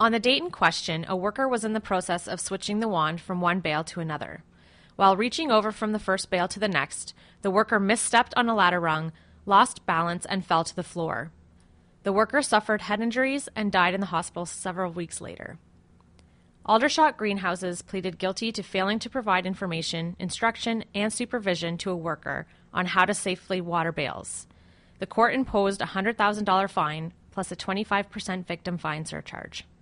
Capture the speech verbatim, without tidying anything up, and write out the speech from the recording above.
On the date in question, a worker was in the process of switching the wand from one bale to another. While reaching over from the first bale to the next, the worker misstepped on a ladder rung, lost balance, and fell to the floor. The worker suffered head injuries and died in the hospital several weeks later. Aldershot Greenhouses pleaded guilty to failing to provide information, instruction, and supervision to a worker on how to safely water bales. The court imposed a one hundred thousand dollars fine plus a twenty-five percent victim fine surcharge.